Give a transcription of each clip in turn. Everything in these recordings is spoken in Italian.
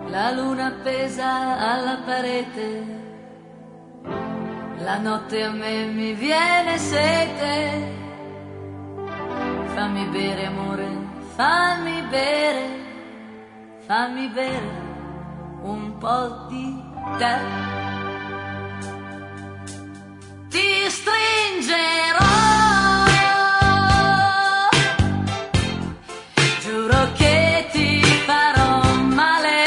la luna appesa alla parete, la notte a me mi viene sete. Fammi bere amore, fammi bere un po' di te. Ti stringerò, giuro che ti farò male.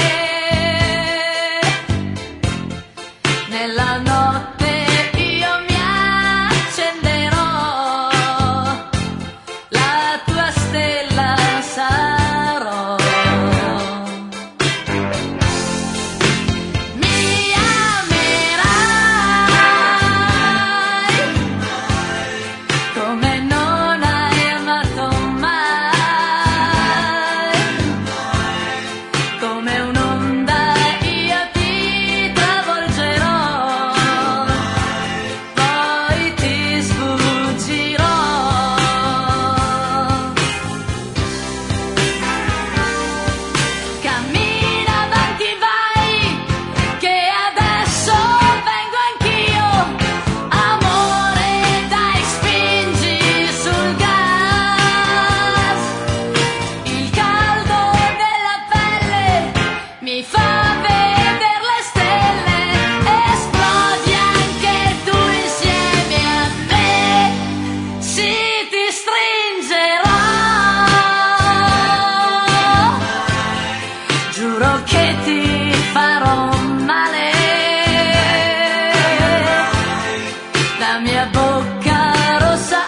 Nella notte io mi accenderò, la tua stella sarò. Mi amerai come non hai amato mai, come un'onda io ti travolgerò, poi ti sfuggirò. Cammina avanti, vai, che adesso vengo anch'io. Amore, dai, spingi sul gas. Il caldo della pelle mi fa vedere le stelle. Esplodi anche tu insieme a me. Sì, ti stringerò, giuro che ti farò male. La mia bocca rossa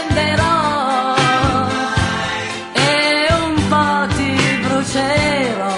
accenderò e un po' ti brucerò.